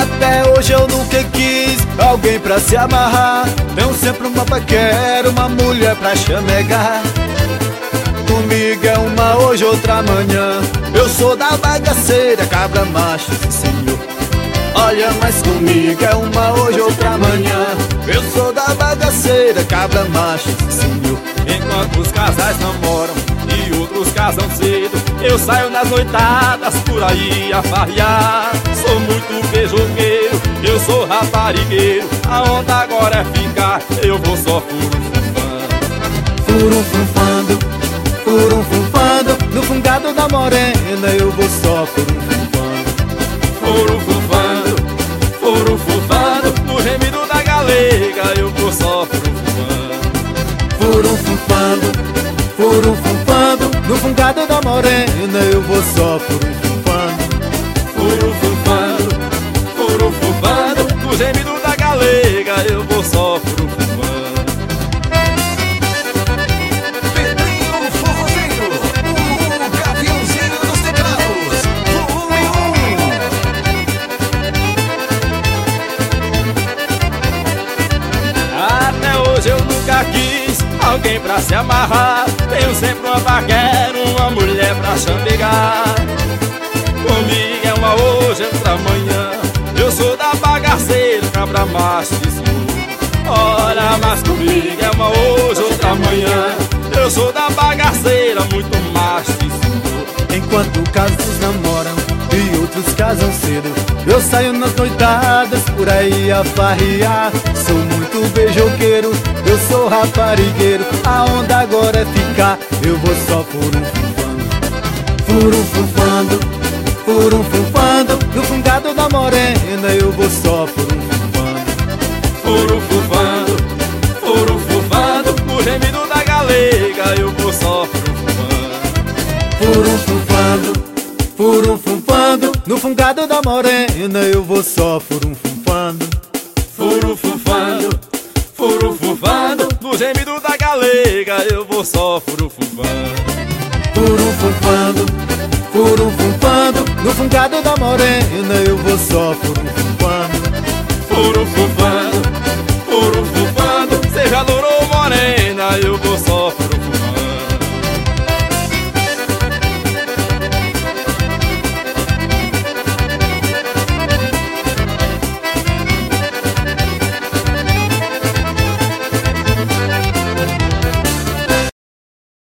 Até hoje eu nunca quis alguém pra se amarrar. Tenho sempre uma paquera, uma mulher pra chamegar. Comigo é uma hoje, outra amanhã. Eu sou da bagaceira, cabra macho, sim senhor. Olha, mas comigo é uma hoje, outra amanhã. Eu sou da bagaceira, cabra macho, sim senhor. Enquanto os casais namoram e outros casam cedo, eu saio nas noitadas por aí a farrear. Sou muito beijoqueiro, eu sou raparigueiro. A onda agora é ficar, eu vou só furunfunfando, furunfunfando. No fungado da morena eu vou só furunfunfando. Furunfunfando, furunfunfando. No gemido da galega eu vou só furunfunfando. Furunfunfando, furunfunfando. No fungado da morena eu vou só furunfunfando. Furunfunfando, furunfunfando. No gemido da galega eu vou só furunfunfando. Pedrinho Forrozeiro, o gaviãozinho dos teclados, volume 1. Até hoje eu nunca quis alguém pra se amarrar. Tenho sempre uma paquera, uma mulher pra chamegar. Comigo é uma hoje, outra amanhã. Eu sou da bagaceira, cabra macho de senhor. Ora, mas comigo é uma hoje, outra amanhã. Eu sou da bagaceira, muito macho de senhor. Enquanto casos namoram e outros casam cedo, eu saio nas noitadas por aí a farrear. Sou muito beijoqueiro, eu sou raparigueiro. A onda agora é ficar, eu vou só furunfunfando. Furunfunfando, furunfunfando. No fungado da morena eu vou só furunfunfando. Furunfunfando, furunfunfando. No gemido da galega eu vou só furunfunfando. Furunfunfando, furunfunfando. No fungado da morena eu vou só furunfunfando. Furunfunfando, furunfunfando. No gemido da galega eu vou só furunfunfando. Furunfunfando, furunfunfando. No fungado da morena eu vou só furunfunfando.